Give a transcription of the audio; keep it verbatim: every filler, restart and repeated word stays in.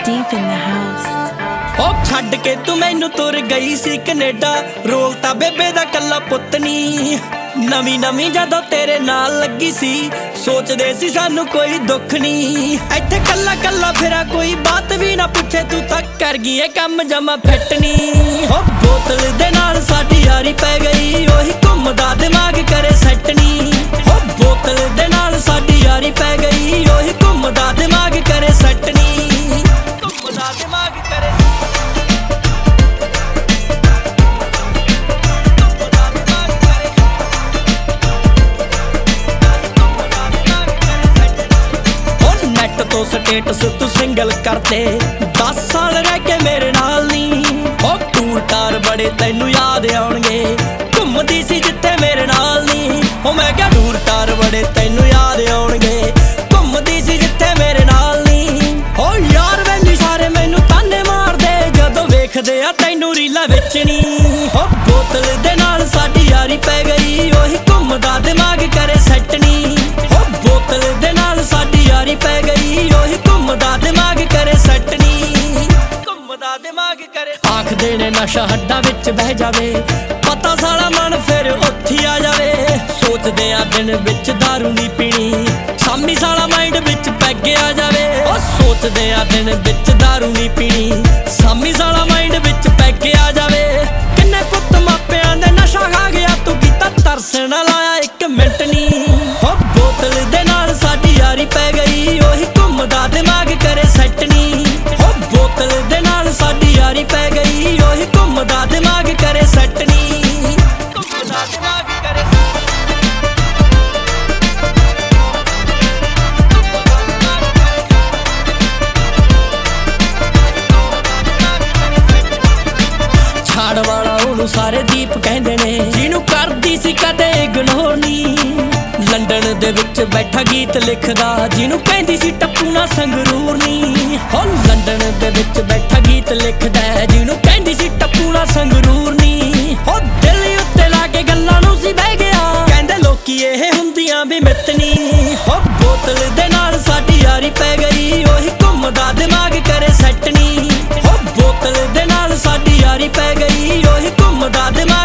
deep in the house. ओ छड्ड के तू मैनू तुर गई सी कनेडा, रोल ता बेबे दा कल्ला पुत्त नी। नवी नवी जदों तेरे नाल लगी सी, सोचदे सी सानू कोई दुख नी। इत्थे कल्ला कल्ला फिरा कोई बात भी ना पुछे, तू तक कर गई है कम जमा फिट नी। हो बोतल दे नाल साडी यारी पै गई, ओही घुमदा दिमाग करे सैट नी। हो बोतल दे नाल साडी यारी पै गई, ओही घुमदा दिमाग करे सैट नी। घुमदा दिमाग करे तो स्टेटस तू सिंगल करते, दस साल रह के मेरे नाल नी। ओ टूर टार बड़े तैनू याद आउणगे, घुमदी सी जिथे मेरे नाल नी। ओ मैं क्या टूर टार बड़े तैनू याद आउणगे, घुमदी सी जिथे मेरे नाल नी। ओ यार वैली सारे मैनू ताने मारदे, जदों वेखदे आ तैनू रीलां विच नी। ओ बोतल दे नाल साडी यारी पै गई, ओही घुमदा दिमाग करे सैट नी। ओ बोतल दे नाल साडी यारी पै गई, ओही घुमदा दिमाग करे सैट नी। घुमदा दिमाग करे आख देने नशा हड्डां विच बह जावे, पता साला मन फिर उत्थे आ जावे। सोचदे आ दिन विच दारू नी पीनी, शामी साला माइंड विच पैग आ जावे। ओ सोचदे आ दिन विच दारू नी पीनी, शामी साला माइंड विच पैग आ जावे। किन्ने पुत्त मापिआं दे नशा खा गया, तू कीता तरस ना लाया इक मिंट नी। हो बोतल दे नाल साडी यारी पै गई, ओही घुमदा दिमाग करे सैट नी। हो बोतल दे नाल साडी यारी पै गई, ओही घुमदा दिमाग करे सैट नी। घुमदा दिमाग करे छाड़ वाला ओनू सारे दीप कहंदे ने, जिहनू करदी सी कदे इग्नोर नी। लंडन दे विच बैठा गीत लिखदा, जिहनू कहंदी सी टप्पू ना संगरूर नी। हो लंडन दे विच बैठा गीत लिखदा, जिहनू कहंदी सी टप्पू ना संगरूर नी। हो दिल उत्ते ला के गल्लां नू सी बह गया, कहंदे लोकी इह हुंदियां भी मित नी। हो बोतल दे नाल साडी यारी पै गई, ओही घुमदा दिमाग करे सैट नी। हो बोतल दे नाल साडी यारी पै गई, ओही घुमदा दिमाग